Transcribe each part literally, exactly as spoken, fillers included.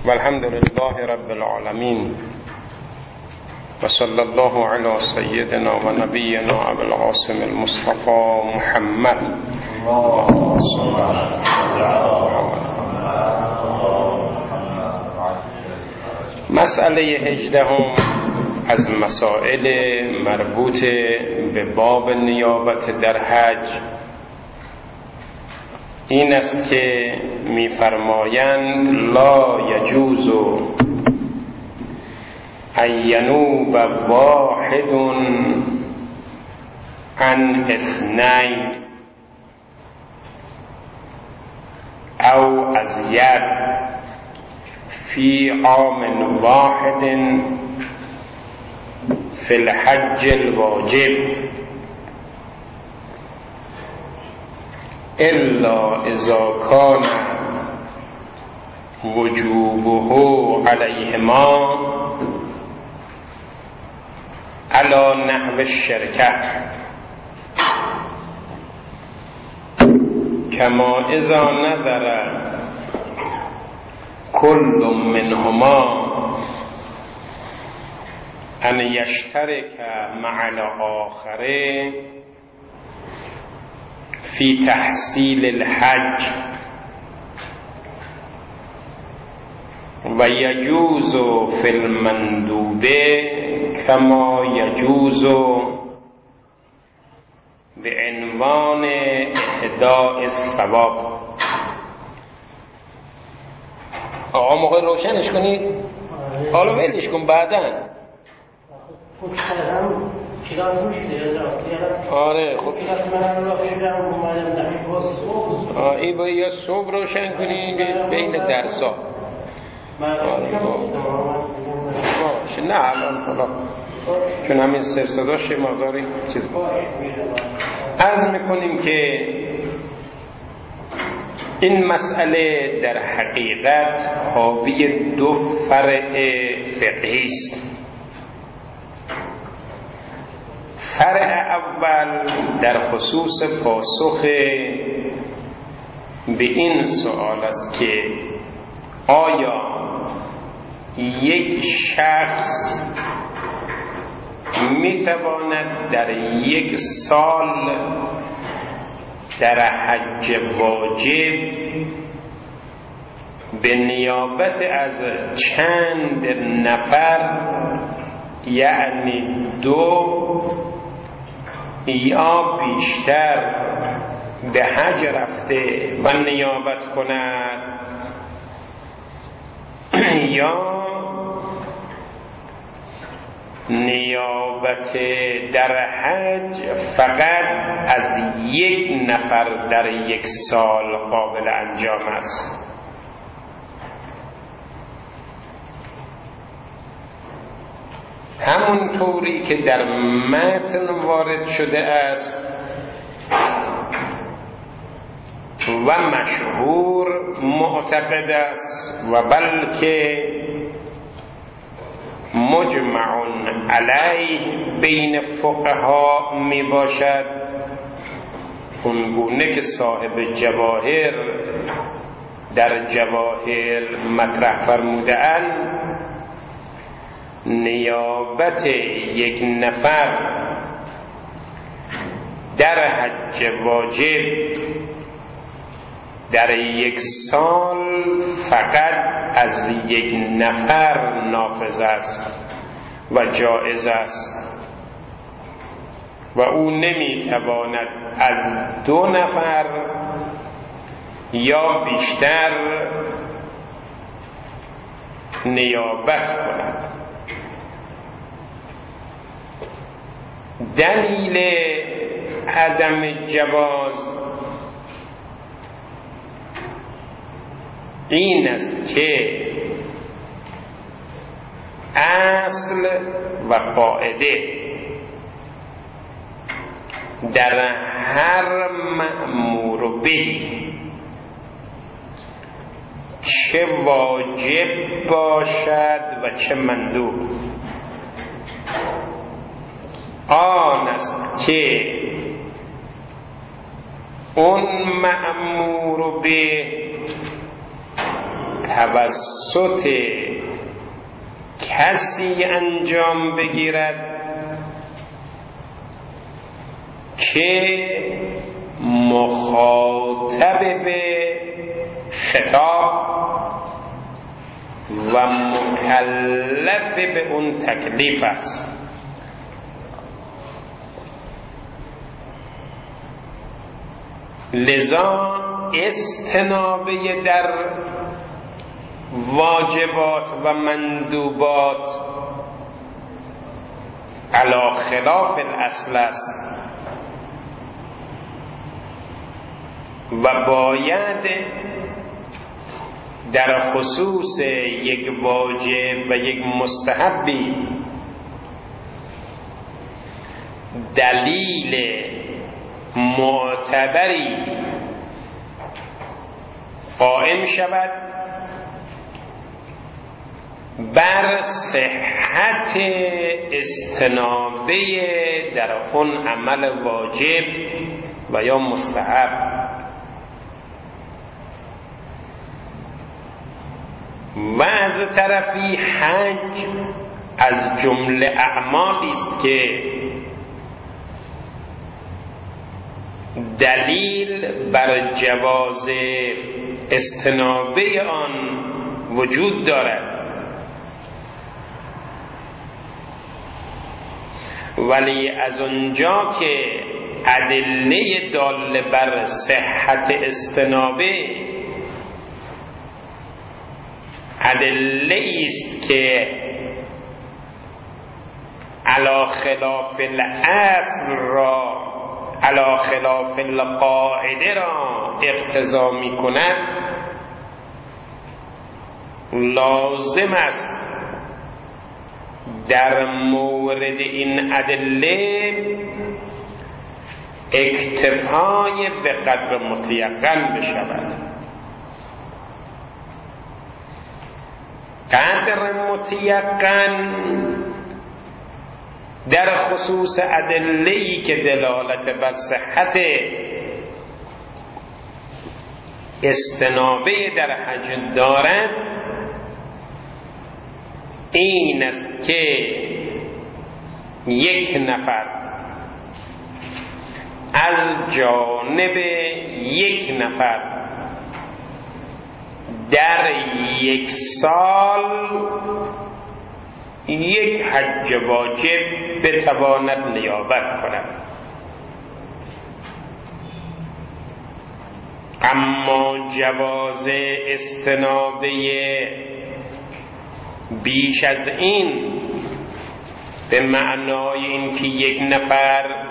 والحمد لله رب العالمين وصلى الله على سيدنا ونبينا أبي القاسم المصطفى محمد. مسئله هجدهم از مسائل مربوط به باب نیابت در حج این است که می‌فرمایند لا یجوز ان ینوب واحد عن اثنین او ازید فی عام واحد فی الحج الواجب الا اذا کان وجوبه علیهما علی نحو الشرکه کما اذا نظر کل منهما ان یشترک مع الاخر فی تحصیل الحج و یجوز فی المندوب کما یجوز به عنوان اهداء الثواب. آقا موقع روشنش کنید، حالا ولش کن بعدن. آره خب این باید یا صبح روشن کنی بین درسا. نه الان حالا چون همین سرصداش مقداری چیز عرض میکنیم که این مسئله در حقیقت حاوی دو فرع فقهی است. فرع اول در خصوص پاسخ به این سوال است که آیا یک شخص میتواند در یک سال در حج واجب به نیابت از چند نفر یعنی دو یا بیشتر به حج رفته و نیابت کند یا نیابت در حج فقط از یک نفر در یک سال قابل انجام است. همون طوری که در متن وارد شده است و مشهور معتقد است و بلکه مجمع علیه بین فقها می باشد، اونگونه که صاحب جواهر در جواهر مطرح فرموده‌اند نیابت یک نفر در حج واجب در یک سال فقط از یک نفر نافذ است و جائز است و او نمیتواند از دو نفر یا بیشتر نیابت کند. دلیل عدم جواز این است که اصل و قاعده در هر مأمور به چه واجب باشد و چه مندوب آن است که اون مأمور به توسط کسی انجام بگیرد که مخاطب به خطاب و مکلف به اون تکلیف است. لذا استنابه در واجبات و مندوبات علی خلاف الاصل است و باید در خصوص یک واجب و یک مستحبی دلیل معتبری قائم شود بر صحت استنابه در اون عمل واجب و یا مستحب. و از طرفی حج از جمله اعمالی است که دلیل بر جواز استنابه آن وجود دارد، ولی از اونجا که ادله داله بر صحت استنابه ادله است که علی خلاف الاصل را علی خلاف القاعده را اقتضا می کند، لازم است در مورد این ادله اکتفای به قدر متیقن بشود. قدر متیقن در خصوص ادله‌ای که دلالت بر صحت استنابه در حج دارد این است که یک نفر از جانب یک نفر در یک سال یک حج واجب بتواند نیابت کند. اما جواز استنابه بیش از این به معنای اینکه یک نفر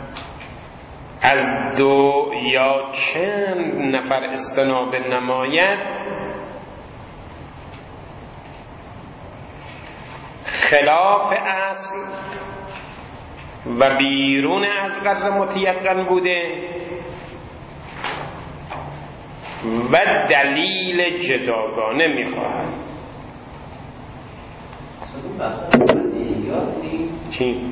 از دو یا چند نفر استنابه نماید خلاف اصل و بیرون از قدر متیقن بوده و دلیل جداگانه میخواهد. چی؟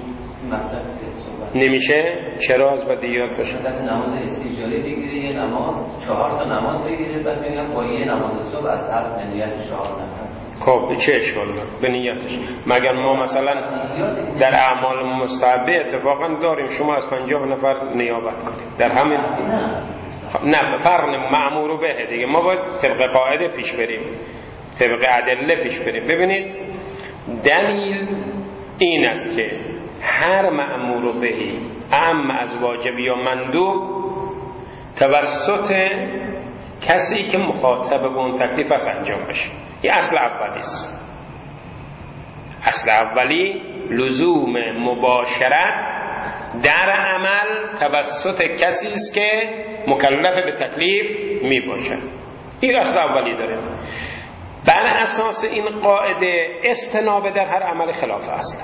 نمیشه؟ چرا از بدیهیات باشه؟ کسی نماز استیجاری بگیره، یه نماز چهار تا نماز بگیره، بعد میگم با یه نماز صبح از طرف نیت چهار نفر. خب چه اشکال داره به نیتش؟ مگر ما مثلا در اعمال مستحبه اتفاقا داریم شما از پنجاه نفر نیابت کنید در همین نه فرق مأمور به دیگه، ما باید طبق قاعده پیش بریم، طبق ادله پیش بریم. ببینید دلیل این است که هر مأمور بهی اعم از واجب یا مندوب توسط کسی که مخاطب به اون تکلیف است انجام بشه. این اصل اولی است. اصل اولی لزوم مباشرت در عمل توسط کسی است که مکلف به تکلیف می باشد. این اصل اولی داره. بر اساس این قاعده استنابه در هر عمل خلاف اصل.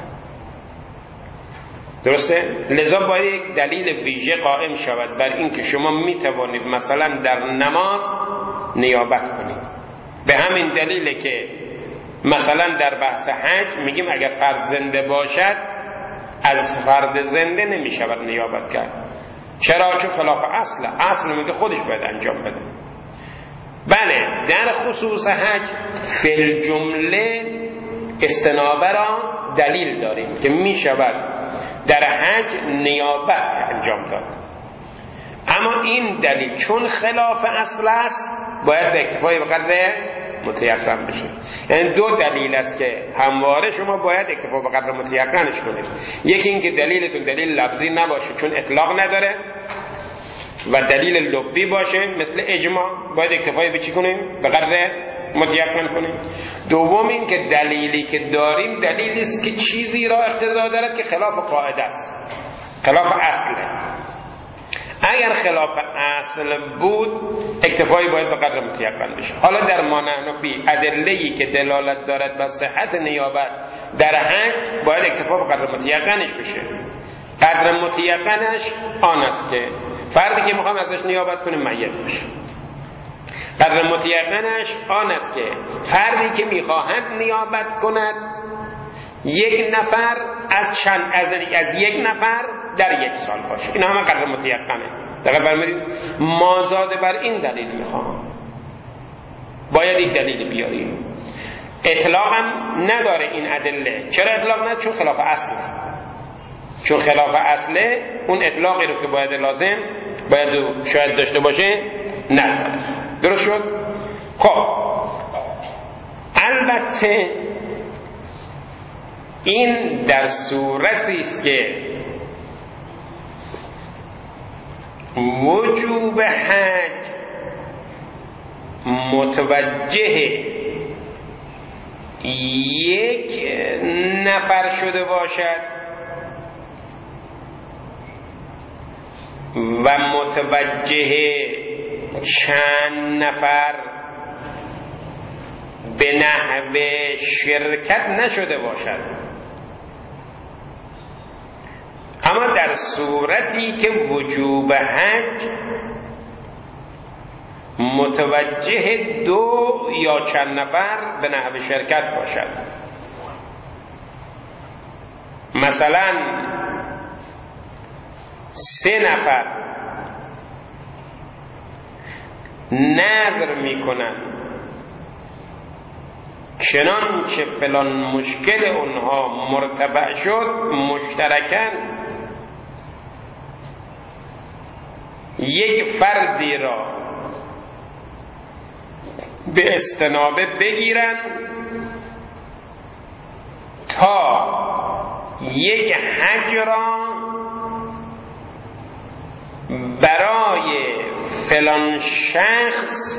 درسته؟ لذا باید یک دلیل ویژه قائم شود بر این که شما می توانید مثلا در نماز نیابت کنید. به همین دلیله که مثلا در بحث حج میگیم اگر فرد زنده باشد از فرد زنده نمی شود نیابت کرد. چرا؟ چون خلاف اصل. اصل میگه خودش باید انجام بده. بله در خصوص حج فی جمله استنابه را دلیل داریم که می شود در حج نیابت انجام داد، اما این دلیل چون خلاف اصل است باید به اکتفای به قدر متیقن بشه. یعنی دو دلیل است که همواره شما باید اکتفا به قدر متیقنش کنید. یکی این که دلیلتون دلیل لفظی نباشه چون اطلاق نداره و دلیل لفظی باشه مثل اجماع، باید اکتفای به چی کنیم؟ به قدر متیقن کنیم. دوم این که دلیلی که داریم دلیلی است که چیزی را اقتضا دارد که خلاف قاعده است، خلاف اصله. اگر خلاف اصل بود اکتفایی باید به قدر متیقن بشه. حالا در ما نحن فی ادله‌ای که دلالت دارد بر صحت نیابت در حج باید اکتفا به قدر متیقنش بشه. قدر متیقنش آن است که فردی که میخوام ازش نیابت کنه میت بشه. قدر متیقنش آن است که فردی که میخواهد نیابت کند یک نفر از چند از, از یک نفر در یک سال باشه. این همه قدر متیقنه. دقیق برمید مازاد بر این دلیل میخوام باید یک دلیل بیاریم. اطلاق هم نداره این ادله. چرا اطلاق نداره؟ چون خلاف اصله. چون خلاف اصله اون اطلاقی رو که باید لازم باید شاید داشته باشه نداره. درست شد؟ خب البته این در صورتی است که وجوب حج متوجه یک نفر شده باشد و متوجه چند نفر به نحو شرکت نشده باشد. اما در صورتی که وجوب حج متوجه دو یا چند نفر به نحو شرکت باشد، مثلا سه نفر نظر میکنن چنانچه فلان مشکل اونها مرتفع شد مشترکاً یک فردی را به استنابه بگیرن تا یک حج را برای فلان شخص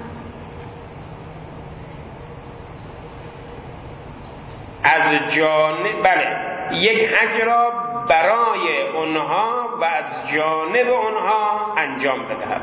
از جانب بله یک حج را برای اونها و از جانب اونها انجام بدهد.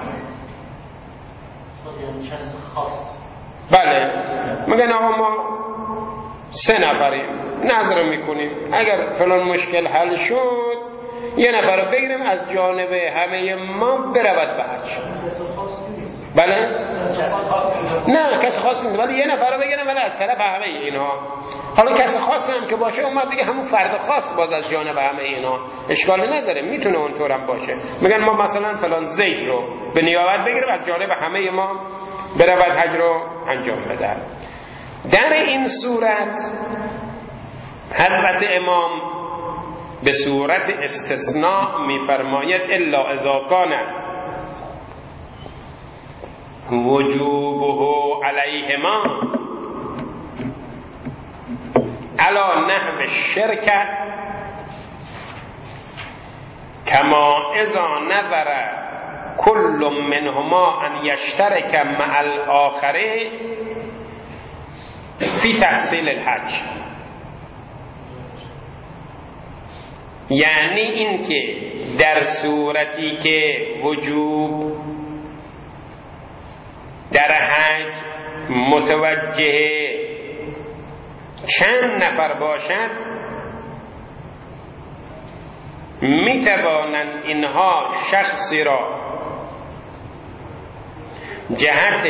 بله میگن آقا ما سه نفریم نظر میکنیم اگر فلان مشکل حل شد یه نفر رو بگیریم از جانب همه ما برود به حج. بله نه کسی خاص نیست ولی یه نفر رو بگیرم ولی از طرف همه اینها. حالا کسی خاص هم که باشه اومد دیگه همون فرد خاص باز از جانب همه اینها اشکال نداره، میتونه اونطور هم باشه. میگن ما مثلا فلان زید رو به نیابت بگیریم از جانب همه ما برود حج رو انجام بده. در این صورت حضرت امام به صورت استثناء میفرماید الا اذا کان وجوبه علیهما علی نحو الشرکه کما اذا نظر کل منهما ان یشترک مع الاخر فی تحصیل الحج. یعنی این که در صورتی که وجوب در حج متوجه چند نفر باشد می توانند اینها شخصی را جهت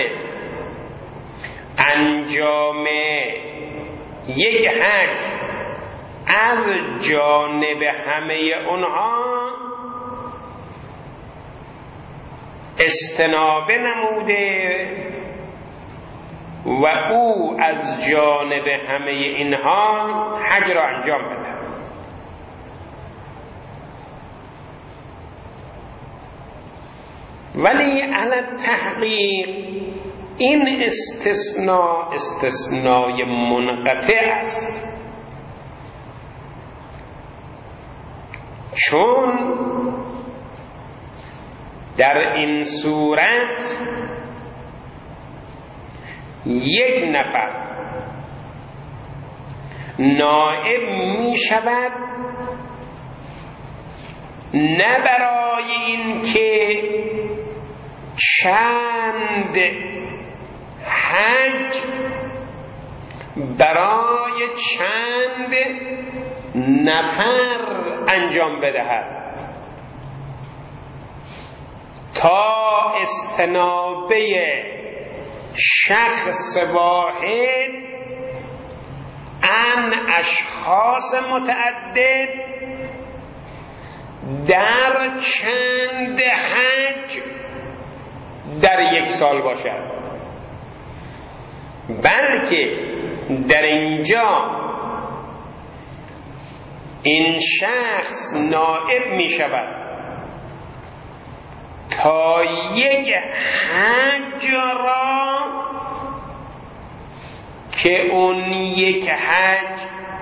انجام یک حج از جانب همه اونها استنابه نموده و او از جانب همه اینها حج را انجام بده. ولی علی تحقیق این استثناء استثنای منقطع است، چون در این صورت یک نفر نائب می شود نه برای این که چند حج برای چند نفر انجام بدهد تا استنابه شخص واحد عن اشخاص متعدد در چند حج در یک سال باشد، بلکه در اینجا این شخص نائب می شود تا یک حج را که اون یک حج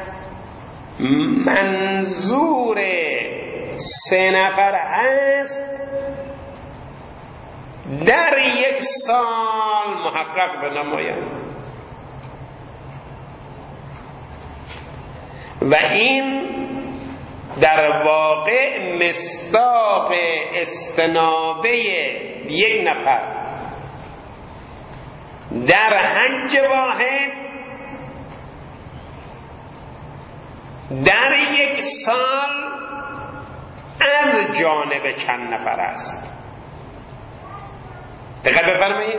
منظور سه نفر هست در یک سال محقق بنماید. و این در واقع مصداق استنابه یک نفر در حج واحد در یک سال از جانب چند نفر است. دقت بفرمایید،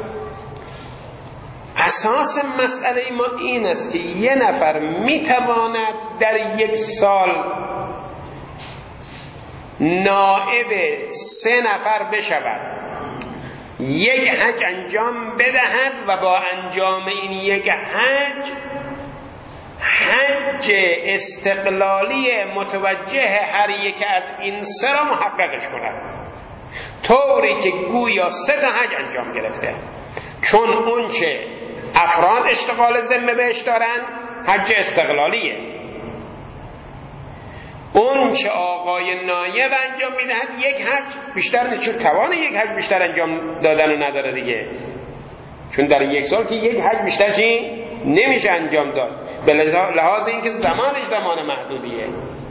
اساس مسئله ما این است که یه نفر میتواند در یک سال نائب سه نفر بشود، یک حج انجام بدهد و با انجام این یک حج حج استقلالی متوجه هر یک از این سه را محققش کند، طوری که گویا سه تا حج انجام گرفته، چون اون چه افراد اشتغال ذمه بهش دارن حج استقلالیه، اون چه آقای نایب انجام میدهد یک حج بیشتر نیست، چون توان یک حج بیشتر انجام دادن رو نداره دیگه، چون در یک سال که یک حج بیشتر چی نمیشه انجام داد، به لحاظ اینکه زمانش زمان محدودیه.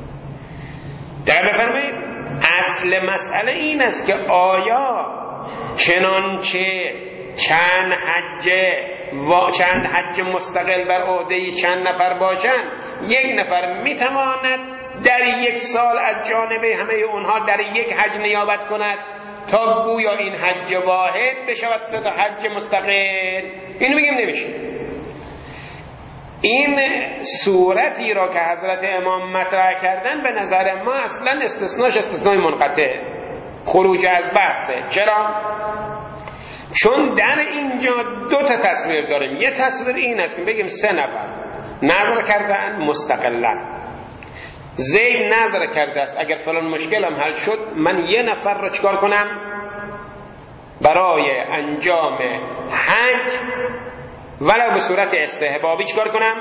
در بفرمایید اصل مسئله این است که آیا چنانچه چند حج و چند حج مستقل بر عهده چند نفر باشند، یک نفر میتواند در یک سال از جانب همه اونها در یک حج نیابت کند تا گویا این حج واحد بشود سه تا حج مستقل؟ اینو میگیم نمیشه. این صورتی را که حضرت امام مطرح کردن به نظر ما اصلا استثناش استثنای منقطع، خروج از بحثه. چرا؟ چون در اینجا دو تا تصویر داریم. یه تصویر این است که بگیم سه نفر نظر کردن مستقلا، زید نظر کرده است اگر فلان مشکلم حل شد من یه نفر رو چکار کنم برای انجام حج ولو به صورت استحبابی چکار کنم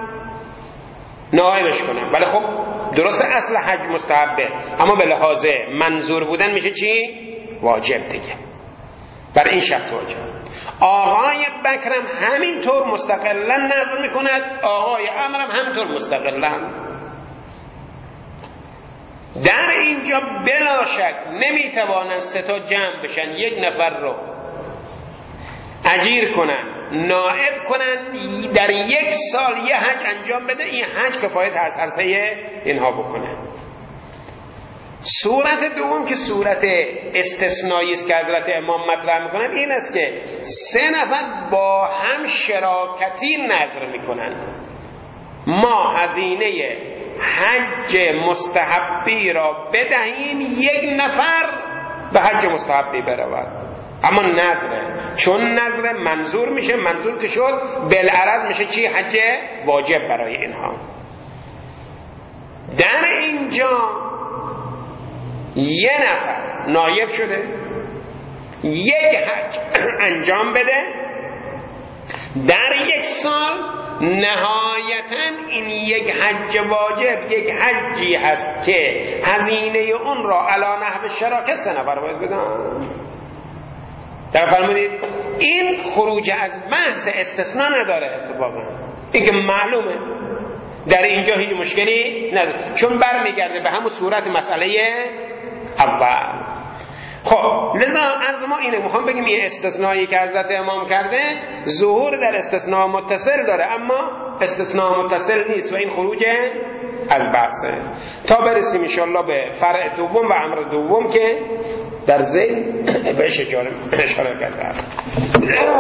نائبش کنم. ولی خب درست اصل حج مستحبه، اما به لحاظ منظور بودن میشه چی؟ واجب دیگه، بر این شخص واجب. آقای بکرم همینطور مستقلا نظر میکند، آقای عمرم همینطور مستقلا. در اینجا بلا شک نمیتوانند سه تا جمع بشن، یک نفر رو اجیر کنن نائب کنن در یک سال یه حج انجام بده، این حج کفایت از عرصه اینها بکنه. صورت دوم که صورت استثنایی است که حضرت امام مطرح میکنن این است که سه نفر با هم شراکتی نظر میکنن، ما هزینه حج مستحبی را بدهیم یک نفر به حج مستحبی برود، اما نظره، چون نظر منظور میشه، منظور که شد بالعرض میشه چی؟ حج واجب برای اینها. در اینجا یه نفر نایب شده یک حج انجام بده در یک سال، نهایتاً این یک حج واجب یک حجی هست که هزینه اون را علی نحو شراکه سه نفر باید بدن. در فرمودید این خروج از بحث استثناء نداره اتفاقا، این که معلومه در اینجا هیچ مشکلی نداره چون برمیگرده به همون صورت مسئله اول. خب لذا از ما اینه میخوام بگیم یه استثنایی که حضرت امام کرده ظهور در استثناء متصل داره اما استثناء متصل نیست و این خروج از بحثه. تا برسیم انشاءالله به فرع دوم و امر دوم که در ذیل بهش اشاره کرده.